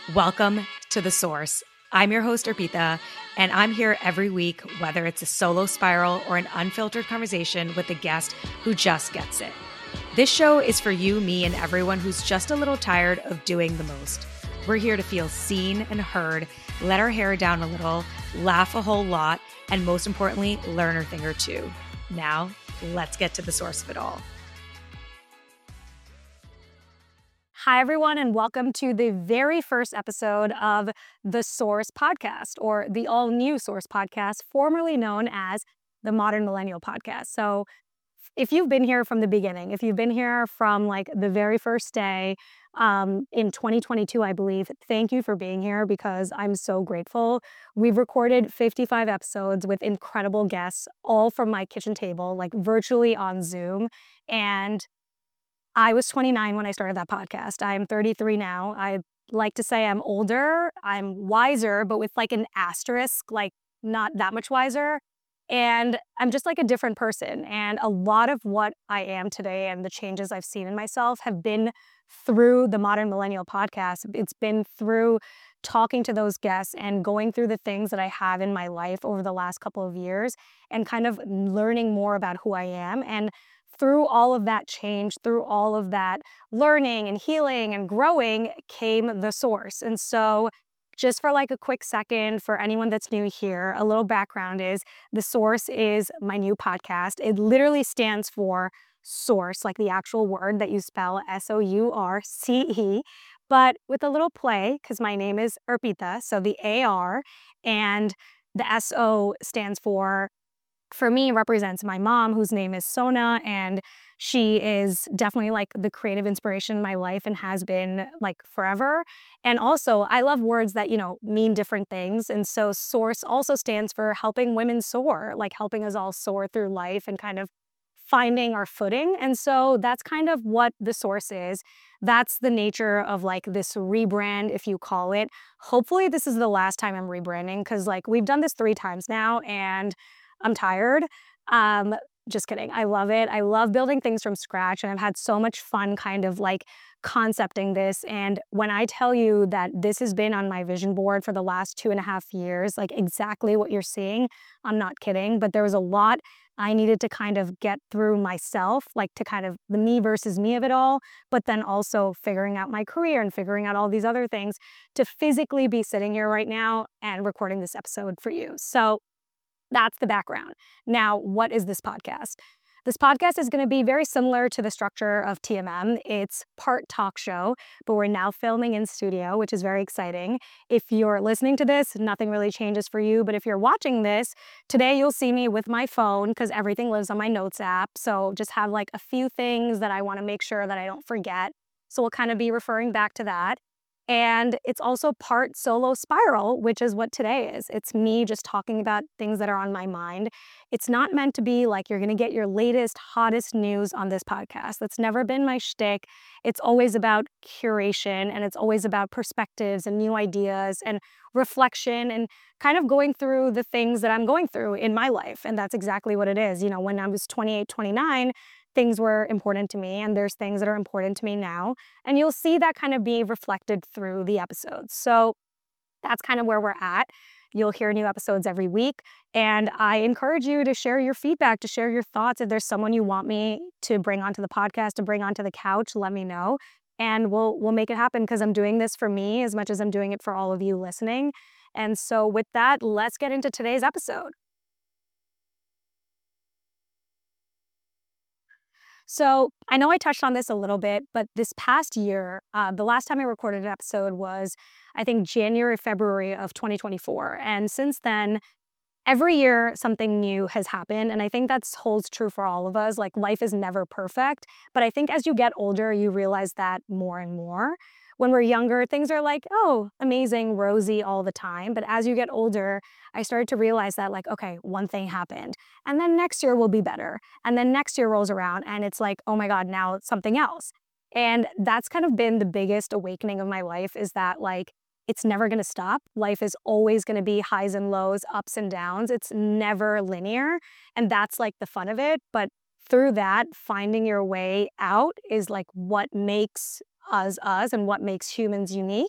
Welcome to The Source. I'm your host, Arpita, and I'm here every week, whether it's a solo spiral or an unfiltered conversation with a guest who just gets it. This show is for you, me, and everyone who's just a little tired of doing the most. We're here to feel seen and heard, let our hair down a little, laugh a whole lot, and most importantly, learn a thing or two. Now, let's get to the source of it all. Hi, everyone, and welcome to the very first episode of The Source Podcast, or the all-new Source Podcast, formerly known as the Modern Millennial Podcast. So if you've been here from the beginning, if you've been here from like the very first day in 2022, I believe, thank you for being here because I'm so grateful. We've recorded 55 episodes with incredible guests, all from my kitchen table, like virtually on Zoom. And I was 29 when I started that podcast. I'm 33 now. I like to say I'm older, I'm wiser, but with like an asterisk, like not that much wiser. And I'm just like a different person. And a lot of what I am today and the changes I've seen in myself have been through the Modern Millennial Podcast. It's been through talking to those guests and going through the things that I have in my life over the last couple of years and kind of learning more about who I am. And through all of that change, through all of that learning and healing and growing came the source. And so just for like a quick second for anyone that's new here, a little background is the source is my new podcast. It literally stands for source, like the actual word that you spell SOURCE, but with a little play because my name is Arpita, so the AR and the SO stands for me, represents my mom, whose name is Sona, and she is definitely like the creative inspiration in my life and has been like forever. And also, I love words that, mean different things. And so SOURCE also stands for helping women soar, like helping us all soar through life and kind of finding our footing. And so that's kind of what the source is. That's the nature of like this rebrand, if you call it. Hopefully this is the last time I'm rebranding because like we've done this 3 times now and I'm tired. Just kidding. I love it. I love building things from scratch and I've had so much fun kind of like concepting this. And when I tell you that this has been on my vision board for the last 2.5 years, like exactly what you're seeing, I'm not kidding, but there was a lot I needed to kind of get through myself, like to kind of the me versus me of it all, but then also figuring out my career and figuring out all these other things to physically be sitting here right now and recording this episode for you. So that's the background. Now, what is this podcast? This podcast is going to be very similar to the structure of TMM. It's part talk show, but we're now filming in studio, which is very exciting. If you're listening to this, nothing really changes for you. But if you're watching this, today you'll see me with my phone because everything lives on my notes app. So just have like a few things that I want to make sure that I don't forget. So we'll kind of be referring back to that. And it's also part solo spiral, which is what today is. It's me just talking about things that are on my mind. It's not meant to be like you're going to get your latest, hottest news on this podcast. That's never been my shtick. It's always about curation and it's always about perspectives and new ideas and reflection and kind of going through the things that I'm going through in my life. And that's exactly what it is. When I was 28, 29, things were important to me and there's things that are important to me now. And you'll see that kind of be reflected through the episodes. So that's kind of where we're at. You'll hear new episodes every week. And I encourage you to share your feedback, to share your thoughts. If there's someone you want me to bring onto the podcast, to bring onto the couch, let me know. And we'll make it happen because I'm doing this for me as much as I'm doing it for all of you listening. And so with that, let's get into today's episode. So I know I touched on this a little bit, but this past year, the last time I recorded an episode was, I think, January, February of 2024. And since then, every year something new has happened. And I think that holds true for all of us. Like life is never perfect. But I think as you get older, you realize that more and more. When we're younger, things are like, oh, amazing, rosy all the time. But as you get older, I started to realize that like, okay, one thing happened. And then next year will be better. And then next year rolls around and it's like, oh my God, now it's something else. And that's kind of been the biggest awakening of my life is that like, it's never going to stop. Life is always going to be highs and lows, ups and downs. It's never linear. And that's like the fun of it. But through that, finding your way out is like what makes us and what makes humans unique.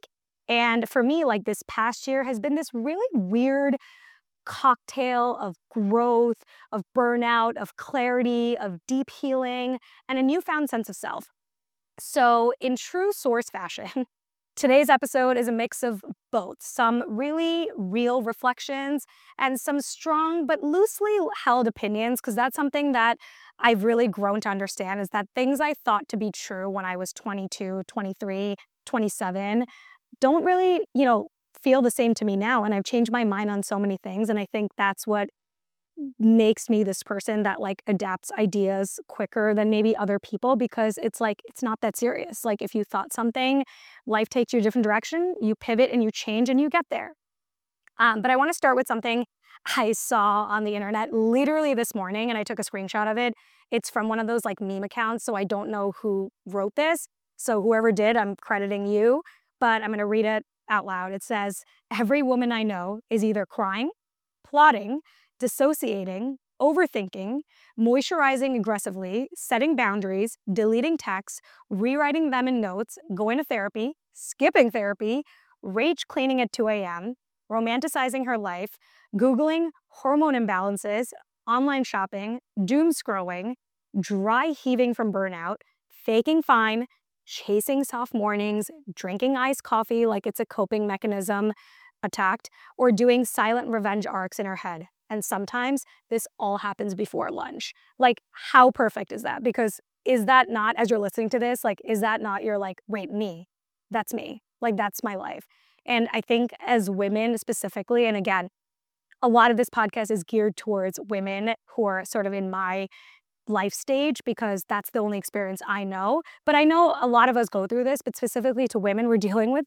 And for me, like this past year has been this really weird cocktail of growth, of burnout, of clarity, of deep healing, and a newfound sense of self. So, in true source fashion, today's episode is a mix of both some really real reflections and some strong but loosely held opinions, because that's something that I've really grown to understand is that things I thought to be true when I was 22, 23, 27 don't really, feel the same to me now. And I've changed my mind on so many things. And I think that's what makes me this person that like adapts ideas quicker than maybe other people, because it's like it's not that serious. Like if you thought something, life takes you a different direction, you pivot and you change and you get there. But I want to start with something I saw on the internet literally this morning, and I took a screenshot of it. It's from one of those like meme accounts, so I don't know who wrote this. So whoever did, I'm crediting you, but I'm going to read it out loud. It says, "Every woman I know is either crying, plotting, dissociating, overthinking, moisturizing aggressively, setting boundaries, deleting texts, rewriting them in notes, going to therapy, skipping therapy, rage cleaning at 2 a.m., romanticizing her life, Googling hormone imbalances, online shopping, doom scrolling, dry heaving from burnout, faking fine, chasing soft mornings, drinking iced coffee like it's a coping mechanism, attacked, or doing silent revenge arcs in her head. And sometimes this all happens before lunch." Like, how perfect is that? Because is that not, as you're listening to this, like, is that not your like, wait, me? That's me. Like, that's my life. And I think as women specifically, and again, a lot of this podcast is geared towards women who are sort of in my life stage because that's the only experience I know. But I know a lot of us go through this, but specifically to women, we're dealing with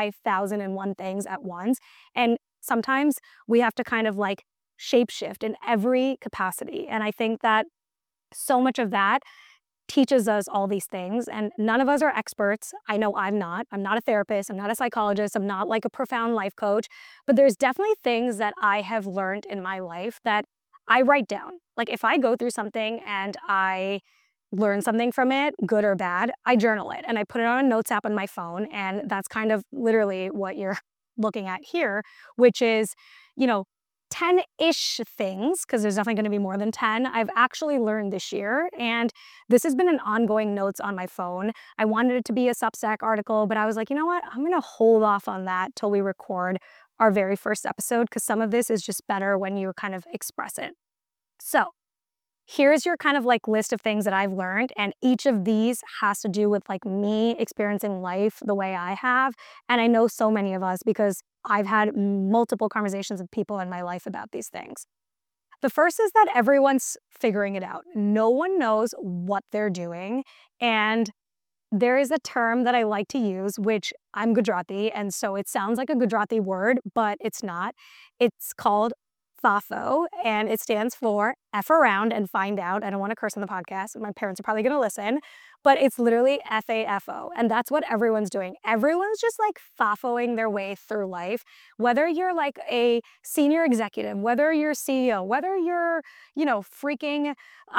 5,001 things at once. And sometimes we have to kind of like shapeshift in every capacity. And I think that so much of that teaches us all these things, and none of us are experts. I know I'm not. I'm not a therapist. I'm not a psychologist. I'm not like a profound life coach. But there's definitely things that I have learned in my life that I write down. Like if I go through something and I learn something from it, good or bad, I journal it and I put it on a notes app on my phone. And that's kind of literally what you're looking at here, which is, you know, 10-ish things, because there's definitely going to be more than 10, I've actually learned this year. And this has been an ongoing notes on my phone. I wanted it to be a Substack article, but I was like, you know what? I'm going to hold off on that till we record our very first episode, because some of this is just better when you kind of express it. So here's your kind of like list of things that I've learned. And each of these has to do with like me experiencing life the way I have. And I know so many of us because I've had multiple conversations with people in my life about these things. The first is that everyone's figuring it out. No one knows what they're doing. And there is a term that I like to use, which I'm Gujarati, and so it sounds like a Gujarati word, but it's not. It's called FAFO, and it stands for F around and find out. I don't want to curse on the podcast. My parents are probably going to listen, but it's literally FAFO, and that's what everyone's doing. Everyone's just like FAFOing their way through life, whether you're like a senior executive, whether you're CEO, whether you're, freaking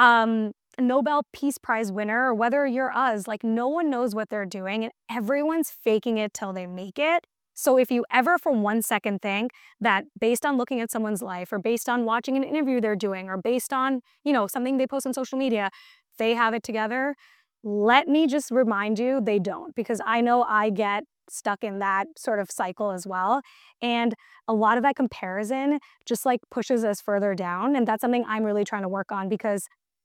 Nobel Peace Prize winner, or whether you're us, like no one knows what they're doing and everyone's faking it till they make it. So if you ever for 1 second think that based on looking at someone's life or based on watching an interview they're doing or based on, something they post on social media, they have it together, let me just remind you they don't, because I know I get stuck in that sort of cycle as well. And a lot of that comparison just like pushes us further down. And that's something I'm really trying to work on, because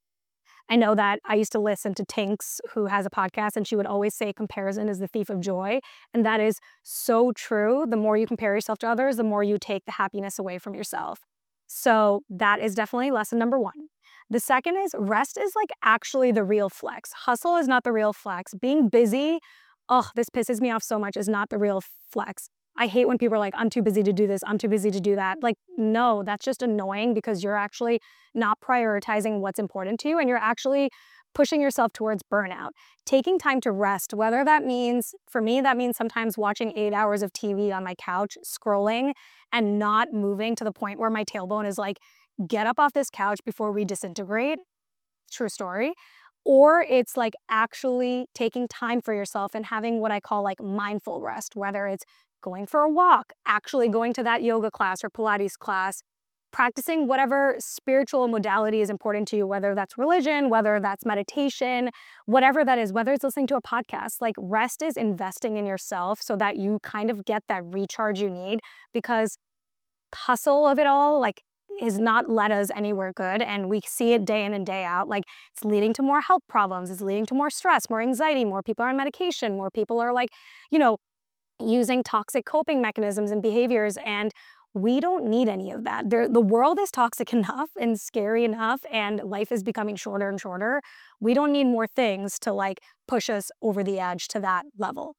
I know that I used to listen to Tinks, who has a podcast, and she would always say comparison is the thief of joy. And that is so true. The more you compare yourself to others, the more you take the happiness away from yourself. So that is definitely lesson number one. The second is rest is like actually the real flex. Hustle is not the real flex. Being busy, oh, this pisses me off so much, is not the real flex. I hate when people are like, I'm too busy to do this, I'm too busy to do that. Like, no, that's just annoying, because you're actually not prioritizing what's important to you, and you're actually pushing yourself towards burnout. Taking time to rest, whether that means, for me, that means sometimes watching 8 hours of TV on my couch, scrolling, and not moving to the point where my tailbone is like, get up off this couch before we disintegrate. True story. or it's like actually taking time for yourself and having what I call like mindful rest, whether it's going for a walk, actually going to that yoga class or Pilates class, practicing whatever spiritual modality is important to you, whether that's religion, whether that's meditation, whatever that is, whether it's listening to a podcast. Like rest is investing in yourself so that you kind of get that recharge you need, because hustle of it all, like, has not led us anywhere good, and we see it day in and day out. Like, it's leading to more health problems, it's leading to more stress, more anxiety, more people are on medication, more people are like, you know, using toxic coping mechanisms and behaviors, and we don't need any of that. The world is toxic enough and scary enough, and life is becoming shorter and shorter. We don't need more things to like push us over the edge to that level.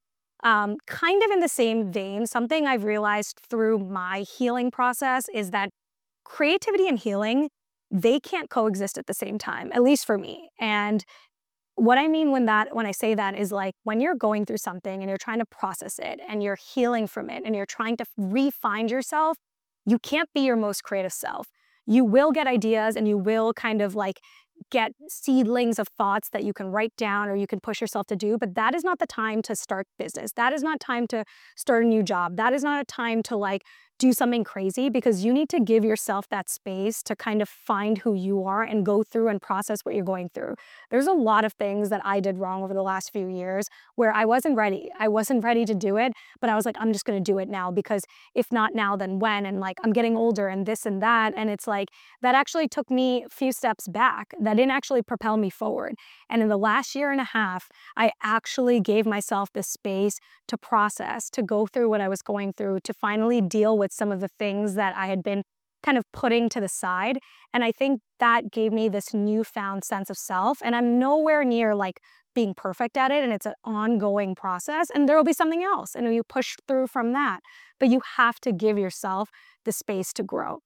Kind of in the same vein, something I've realized through my healing process is that creativity and healing, they can't coexist at the same time, at least for me. And what I mean when I say that is like when you're going through something and you're trying to process it and you're healing from it and you're trying to re-find yourself, you can't be your most creative self. You will get ideas and you will kind of like get seedlings of thoughts that you can write down or you can push yourself to do, but that is not the time to start business. That is not time to start a new job. That is not a time to like do something crazy, because you need to give yourself that space to kind of find who you are and go through and process what you're going through. There's a lot of things that I did wrong over the last few years where I wasn't ready. I wasn't ready to do it, but I was like, I'm just going to do it now, because if not now, then when? And like, I'm getting older and this and that. And it's like, that actually took me a few steps back. That didn't actually propel me forward. And in the last year and a half, I actually gave myself the space to process, to go through what I was going through, to finally deal with some of the things that I had been kind of putting to the side. And I think that gave me this newfound sense of self. And I'm nowhere near like being perfect at it. And it's an ongoing process. And there will be something else. And you push through from that. But you have to give yourself the space to grow.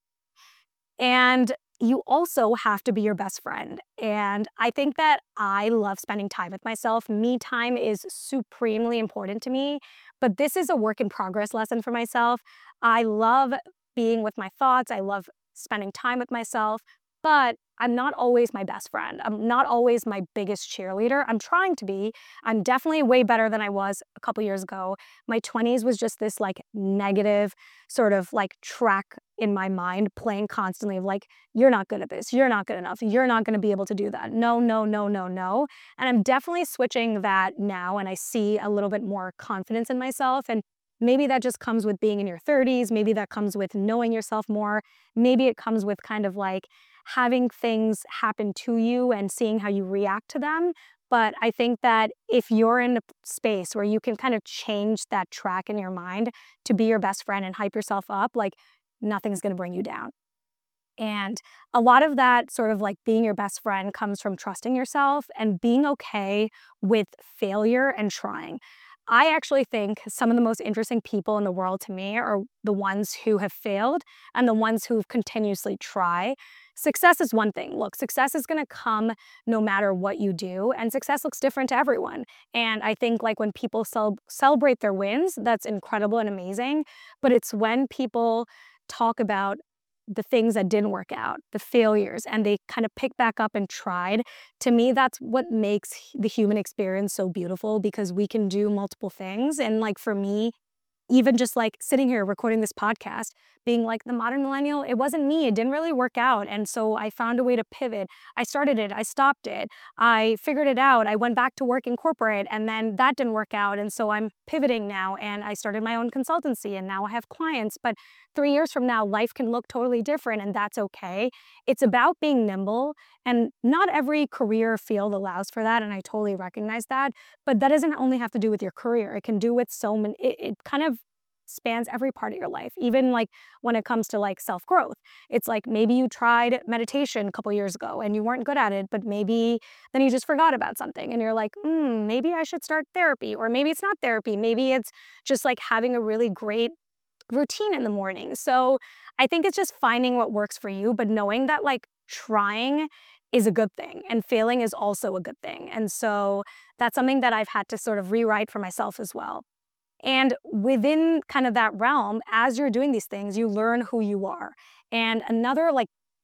And you also have to be your best friend. And I think that I love spending time with myself. Me time is supremely important to me, but this is a work in progress lesson for myself. I love being with my thoughts. I love spending time with myself, but I'm not always my best friend. I'm not always my biggest cheerleader. I'm trying to be. I'm definitely way better than I was a couple years ago. My 20s was just this like negative sort of like track in my mind playing constantly of like, you're not good at this, you're not good enough, you're not going to be able to do that. No, no, no, no, no. And I'm definitely switching that now, and I see a little bit more confidence in myself. And maybe that just comes with being in your 30s. Maybe that comes with knowing yourself more. Maybe it comes with kind of like having things happen to you and seeing how you react to them. But I think that if you're in a space where you can kind of change that track in your mind to be your best friend and hype yourself up, like nothing's going to bring you down. And a lot of that sort of like being your best friend comes from trusting yourself and being okay with failure and trying. I actually think some of the most interesting people in the world to me are the ones who have failed and the ones who continuously try. Success is one thing. Look, success is going to come no matter what you do, and success looks different to everyone. And I think like when people celebrate their wins, that's incredible and amazing. But it's when people talk about the things that didn't work out, the failures, and they kind of pick back up and tried. To me, that's what makes the human experience so beautiful, because we can do multiple things. And like for me, even just like sitting here recording this podcast, being like the modern millennial, it wasn't me. It didn't really work out. And so I found a way to pivot. I started it. I stopped it. I figured it out. I went back to work in corporate, and then that didn't work out. And so I'm pivoting now, and I started my own consultancy, and now I have clients. But 3 years from now, life can look totally different, and that's okay. It's about being nimble, and not every career field allows for that. And I totally recognize that. But that doesn't only have to do with your career. It can do with so many, it kind of spans every part of your life, even like when it comes to like self-growth. It's like maybe you tried meditation a couple years ago and you weren't good at it, but maybe then you just forgot about something and you're like, maybe I should start therapy. Or maybe it's not therapy. Maybe it's just like having a really great routine in the morning. So I think it's just finding what works for you, but knowing that like trying is a good thing and failing is also a good thing. And so that's something that I've had to sort of rewrite for myself as well. And within kind of that realm, as you're doing these things, you learn who you are. And another like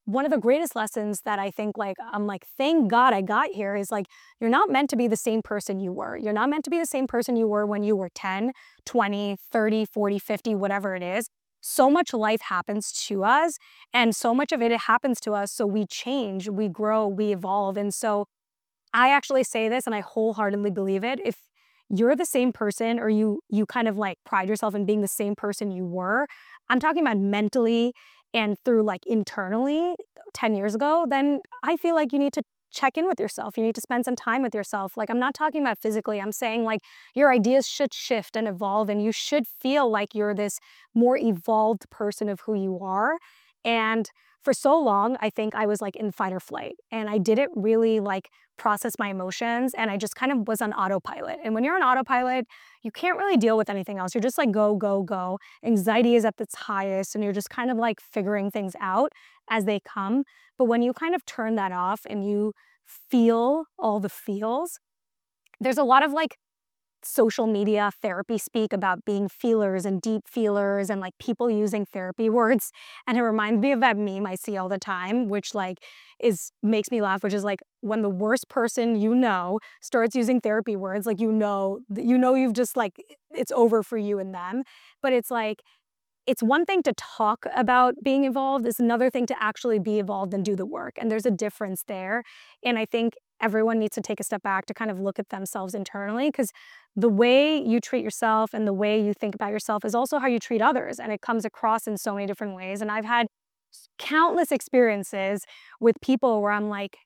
one of the greatest lessons that I think like I'm like, thank God I got here is like, you're not meant to be the same person you were. You're not meant to be the same person you were when you were 10, 20, 30, 40, 50, whatever it is. So much life happens to us, and so much of it happens to us. So we change, we grow, we evolve. And so I actually say this and I wholeheartedly believe it. If you're the same person, or you kind of like pride yourself in being the same person you were, I'm talking about mentally and through like internally 10 years ago, then I feel like you need to check in with yourself. You need to spend some time with yourself. Like, I'm not talking about physically. I'm saying like your ideas should shift and evolve, and you should feel like you're this more evolved person of who you are. And for so long, I think I was like in fight or flight, and I didn't really like process my emotions, and I just kind of was on autopilot. And when you're on autopilot, you can't really deal with anything else. You're just like go, go, go. Anxiety is at its highest, and you're just kind of like figuring things out as they come. But when you kind of turn that off and you feel all the feels, there's a lot of like social media therapy speak about being feelers and deep feelers and like people using therapy words. And it reminds me of that meme I see all the time, which like is makes me laugh, which is like when the worst person you know starts using therapy words, like you've just like it's over for you and them. But it's like it's one thing to talk about being evolved, it's another thing to actually be evolved and do the work. And there's a difference there. And I think everyone needs to take a step back to kind of look at themselves internally, because the way you treat yourself and the way you think about yourself is also how you treat others. And it comes across in so many different ways. And I've had countless experiences with people where I'm like,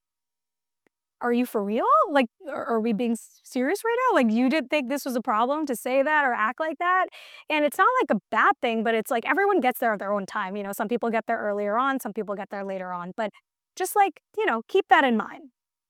are you for real? Like, are we being serious right now? Like, you didn't think this was a problem to say that or act like that? And it's not like a bad thing, but it's like everyone gets there at their own time. You know, some people get there earlier on, some people get there later on. But just like, keep that in mind.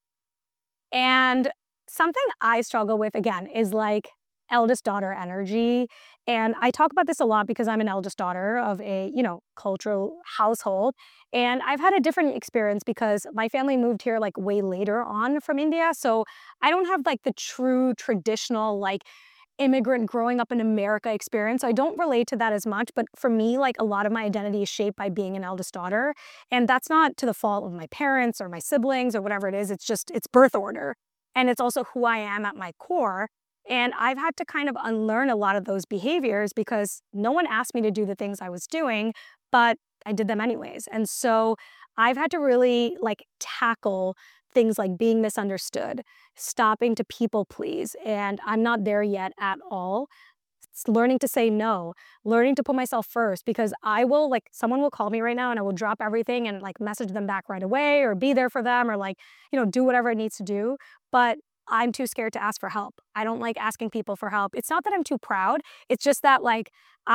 And something I struggle with, again, is like eldest daughter energy. And I talk about this a lot because I'm an eldest daughter of a, cultural household. And I've had a different experience because my family moved here like way later on from India. So I don't have like the true traditional, like, immigrant growing up in America experience. I don't relate to that as much, but for me, like a lot of my identity is shaped by being an eldest daughter. And that's not to the fault of my parents or my siblings or whatever it is. It's just, it's birth order. And it's also who I am at my core. And I've had to kind of unlearn a lot of those behaviors because no one asked me to do the things I was doing, but I did them anyways. And so I've had to really like tackle things like being misunderstood, stopping to people please. And I'm not there yet at all. It's learning to say no, learning to put myself first, because I will like someone will call me right now and I will drop everything and like message them back right away or be there for them or like, do whatever it needs to do. But I'm too scared to ask for help. I don't like asking people for help. It's not that I'm too proud. It's just that like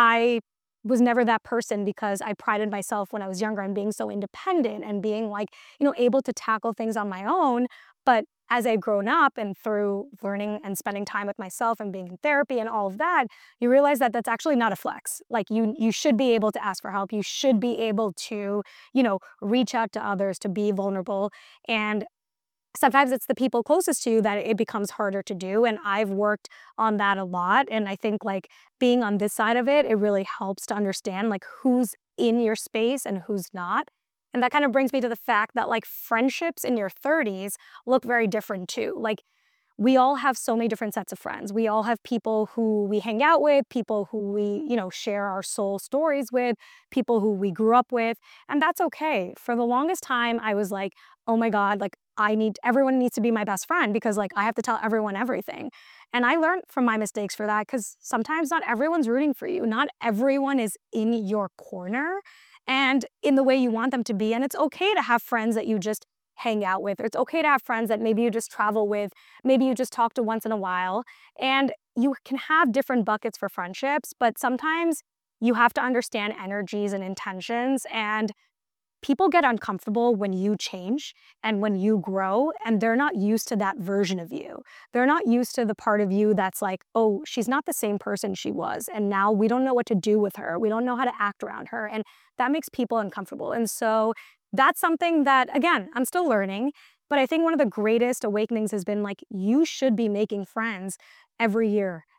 I was never that person because I prided myself when I was younger on being so independent and being like, able to tackle things on my own. But as I've grown up and through learning and spending time with myself and being in therapy and all of that, you realize that that's actually not a flex. Like you should be able to ask for help. You should be able to, reach out to others, to be vulnerable. And sometimes it's the people closest to you that it becomes harder to do. And I've worked on that a lot. And I think like being on this side of it, it really helps to understand like who's in your space and who's not. And that kind of brings me to the fact that like friendships in your 30s look very different too. Like we all have so many different sets of friends. We all have people who we hang out with, people who we, share our soul stories with, people who we grew up with, and that's okay. For the longest time, I was like, oh my God, like everyone needs to be my best friend because like I have to tell everyone everything. And I learned from my mistakes for that because sometimes not everyone's rooting for you. Not everyone is in your corner and in the way you want them to be. And it's okay to have friends that you just hang out with, or it's okay to have friends that maybe you just travel with, maybe you just talk to once in a while. And you can have different buckets for friendships, but sometimes you have to understand energies and intentions. And people get uncomfortable when you change and when you grow, and they're not used to that version of you. They're not used to the part of you that's like, oh, she's not the same person she was. And now we don't know what to do with her. We don't know how to act around her. And that makes people uncomfortable. And so that's something that, again, I'm still learning. But I think one of the greatest awakenings has been like, you should be making friends every year,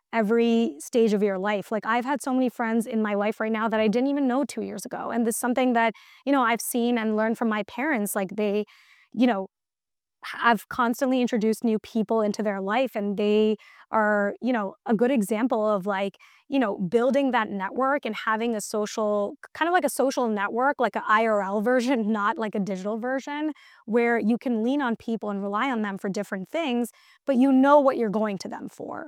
every stage of your life. Like I've had so many friends in my life right now that I didn't even know 2 years ago. And this is something that, I've seen and learned from my parents. Like they, you know, I've constantly introduced new people into their life, and they are, a good example of like, building that network and having a social, kind of like a social network, like an IRL version, not like a digital version, where you can lean on people and rely on them for different things, but you know what you're going to them for.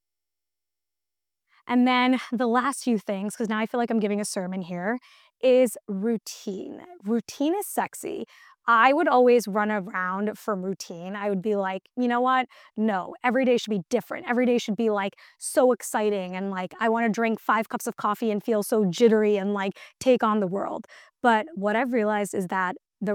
And then the last few things, because now I feel like I'm giving a sermon here, is routine. Routine is sexy. I would always run around from routine. I would be like, you know what? No, every day should be different. Every day should be like so exciting. And like, I want to drink 5 cups of coffee and feel so jittery and like take on the world. But what I've realized is that the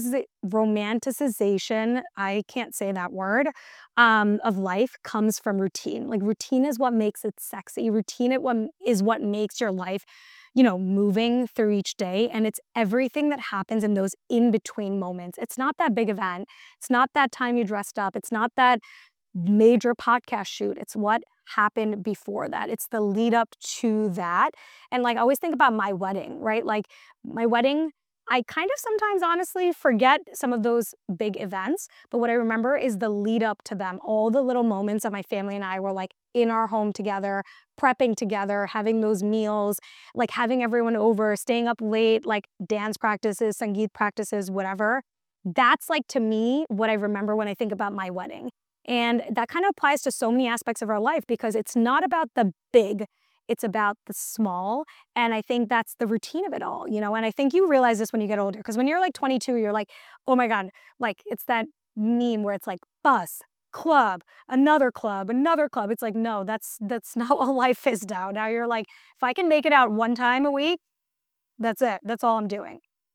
romanticization, I can't say that word, of life comes from routine. Like routine is what makes it sexy. Routine is what makes your life, moving through each day. And it's everything that happens in those in between moments. It's not that big event. It's not that time you dressed up. It's not that major podcast shoot. It's what happened before that. It's the lead up to that. And like I always think about my wedding, right? Like my wedding, I kind of sometimes honestly forget some of those big events, but what I remember is the lead up to them, all the little moments that my family and I were like in our home together, prepping together, having those meals, like having everyone over, staying up late, like dance practices, sangeet practices, whatever. That's like to me what I remember when I think about my wedding. And that kind of applies to so many aspects of our life because it's not about the big, it's about the small. And I think that's the routine of it all, And I think you realize this when you get older, because when you're like 22, you're like, oh my God, like it's that meme where it's like bus, club, another club, another club. It's like, no, that's not what life is now. Now you're like, if I can make it out one time a week, that's it. That's all I'm doing.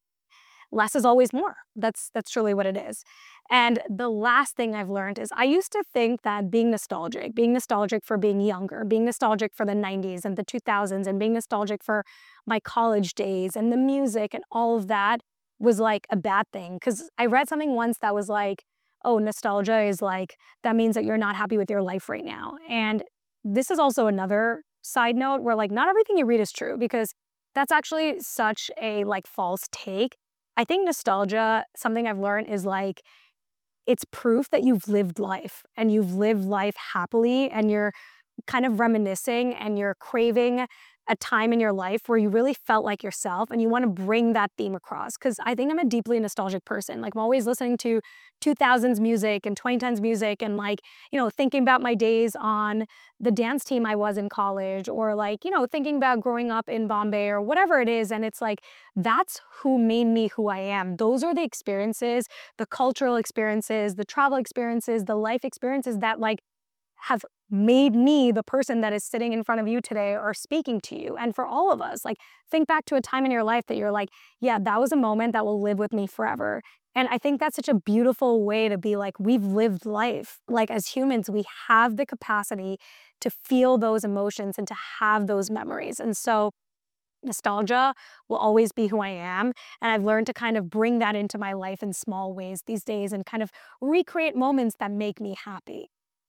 Less is always more. That's truly what it is. And the last thing I've learned is I used to think that being nostalgic for being younger, being nostalgic for the 90s and the 2000s, and being nostalgic for my college days and the music and all of that was like a bad thing. Because I read something once that was like, oh, nostalgia is like, that means that you're not happy with your life right now. And this is also another side note where like not everything you read is true, because that's actually such a like false take. I think nostalgia, something I've learned is like, it's proof that you've lived life and you've lived life happily and you're kind of reminiscing and you're craving a time in your life where you really felt like yourself and you want to bring that theme across. Because I think I'm a deeply nostalgic person. Like I'm always listening to 2000s music and 2010s music and like, thinking about my days on the dance team I was in college, or like, thinking about growing up in Bombay or whatever it is. And it's like, that's who made me who I am. Those are the experiences, the cultural experiences, the travel experiences, the life experiences that like have made me the person that is sitting in front of you today or speaking to you. And for all of us, like think back to a time in your life that you're like, yeah, that was a moment that will live with me forever. And I think that's such a beautiful way to be like, we've lived life. Like as humans, we have the capacity to feel those emotions and to have those memories. And so nostalgia will always be who I am. And I've learned to kind of bring that into my life in small ways these days and kind of recreate moments that make me happy.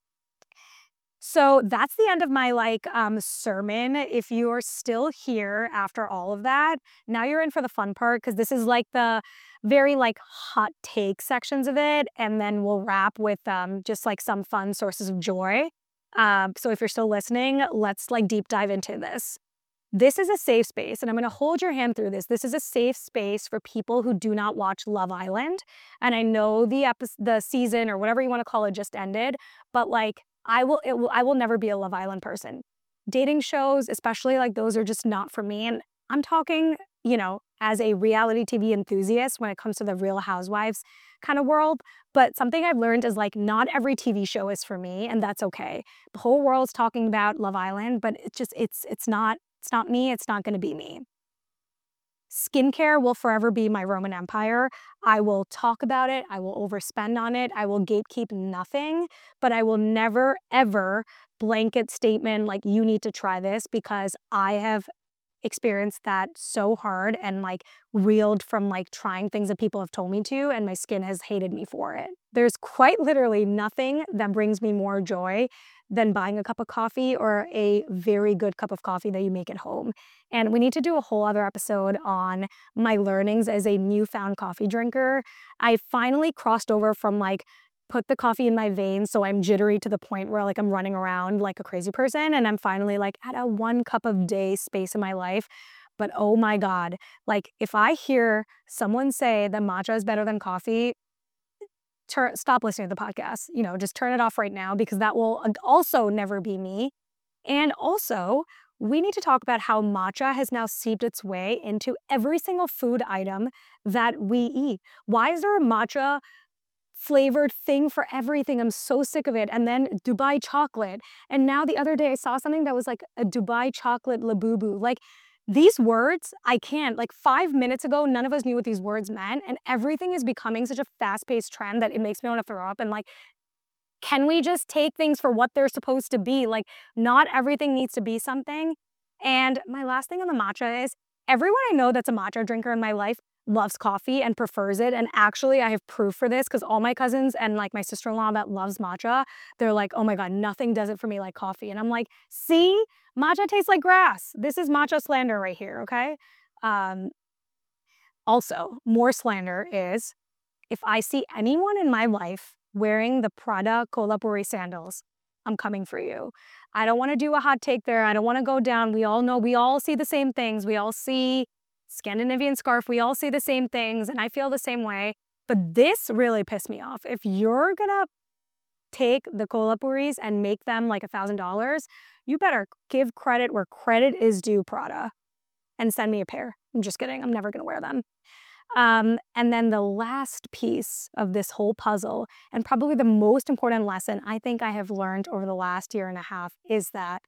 So that's the end of my like sermon. If you are still here after all of that, now you're in for the fun part, because this is like the very like hot take sections of it, and then we'll wrap with just like some fun sources of joy. So if you're still listening, let's like deep dive into this. This is a safe space, and I'm going to hold your hand through this. This is a safe space for people who do not watch Love Island. And I know the season or whatever you want to call it just ended, but like I will never be a Love Island person. Dating shows, especially like those, are just not for me. And I'm talking, as a reality TV enthusiast when it comes to the Real Housewives kind of world. But something I've learned is like not every TV show is for me, and that's okay. The whole world's talking about Love Island, but it's not me. It's not going to be me. Skincare will forever be my Roman Empire. I will talk about it. I will overspend on it. I will gatekeep nothing, but I will never, ever blanket statement like, you need to try this because I have experienced that so hard and like reeled from like trying things that people have told me to, and my skin has hated me for it. There's quite literally nothing that brings me more joy than buying a cup of coffee or a very good cup of coffee that you make at home. And we need to do a whole other episode on my learnings as a newfound coffee drinker. I finally crossed over from like put the coffee in my veins so I'm jittery to the point where like I'm running around like a crazy person, and I'm finally like at a 1 cup of day space in my life. But oh my God, like if I hear someone say that matcha is better than coffee, stop listening to the podcast. Just turn it off right now, because that will also never be me. And also, we need to talk about how matcha has now seeped its way into every single food item that we eat. Why is there a matcha flavored thing for everything? I'm so sick of it. And then Dubai chocolate. And now the other day I saw something that was like a Dubai chocolate labubu. Like, these words, I can't. Like 5 minutes ago, none of us knew what these words meant. And everything is becoming such a fast-paced trend that it makes me want to throw up. And like, can we just take things for what they're supposed to be? Like, not everything needs to be something. And my last thing on the matcha is, everyone I know that's a matcha drinker in my life loves coffee and prefers it. And actually, I have proof for this, because all my cousins and like my sister-in-law that loves matcha, they're like, oh my God, nothing does it for me like coffee. And I'm like, see, matcha tastes like grass. This is matcha slander right here, okay? Also, more slander is, if I see anyone in my life wearing the Prada Kolhapuri sandals, I'm coming for you. I don't want to do a hot take there. I don't want to go down. We all know, we all see the same things. We all see Scandinavian scarf. We all see the same things, and I feel the same way. But this really pissed me off. If you're gonna take the Kolhapuris and make them like $1,000, you better give credit where credit is due, Prada, and send me a pair. I'm just kidding. I'm never gonna wear them. And then the last piece of this whole puzzle, and probably the most important lesson I think I have learned over the last year and a half, is that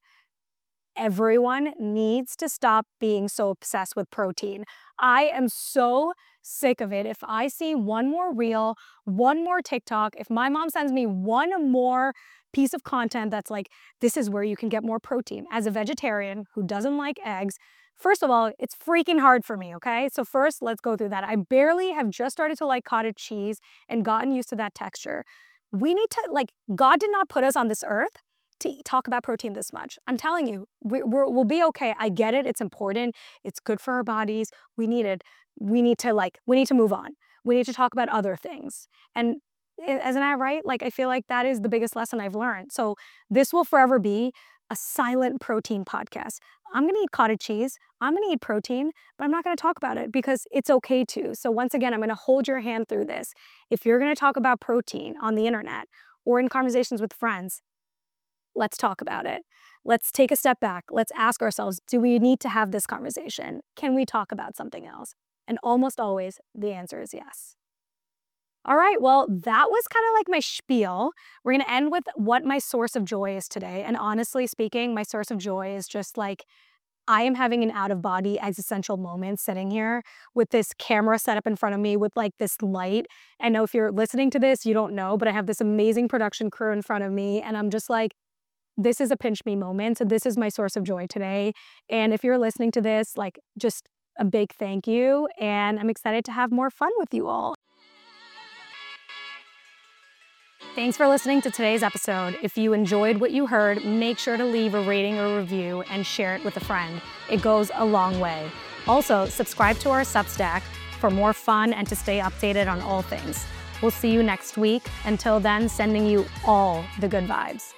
everyone needs to stop being so obsessed with protein. I am so sick of it. If I see one more reel, one more TikTok, if my mom sends me one more piece of content that's like, this is where you can get more protein. As a vegetarian who doesn't like eggs, first of all, it's freaking hard for me, okay? So first, let's go through that. I barely have just started to like cottage cheese and gotten used to that texture. We need to, like, God did not put us on this earth to talk about protein this much. I'm telling you, we'll be okay. I get it. It's important. It's good for our bodies. We need it. We need to move on. We need to talk about other things. And isn't that right? Like, I feel like that is the biggest lesson I've learned. So this will forever be a silent protein podcast. I'm going to eat cottage cheese. I'm going to eat protein, but I'm not going to talk about it because it's okay to. So once again, I'm going to hold your hand through this. If you're going to talk about protein on the internet or in conversations with friends, let's talk about it. Let's take a step back. Let's ask ourselves, do we need to have this conversation? Can we talk about something else? And almost always, the answer is yes. All right, well, that was kind of like my spiel. We're going to end with what my source of joy is today. And honestly speaking, my source of joy is just like, I am having an out-of-body existential moment sitting here with this camera set up in front of me with like this light. I know if you're listening to this, you don't know, but I have this amazing production crew in front of me. And I'm just like, this is a pinch me moment. So this is my source of joy today. And if you're listening to this, like, just a big thank you. And I'm excited to have more fun with you all. Thanks for listening to today's episode. If you enjoyed what you heard, make sure to leave a rating or review and share it with a friend. It goes a long way. Also, subscribe to our Substack for more fun and to stay updated on all things. We'll see you next week. Until then, sending you all the good vibes.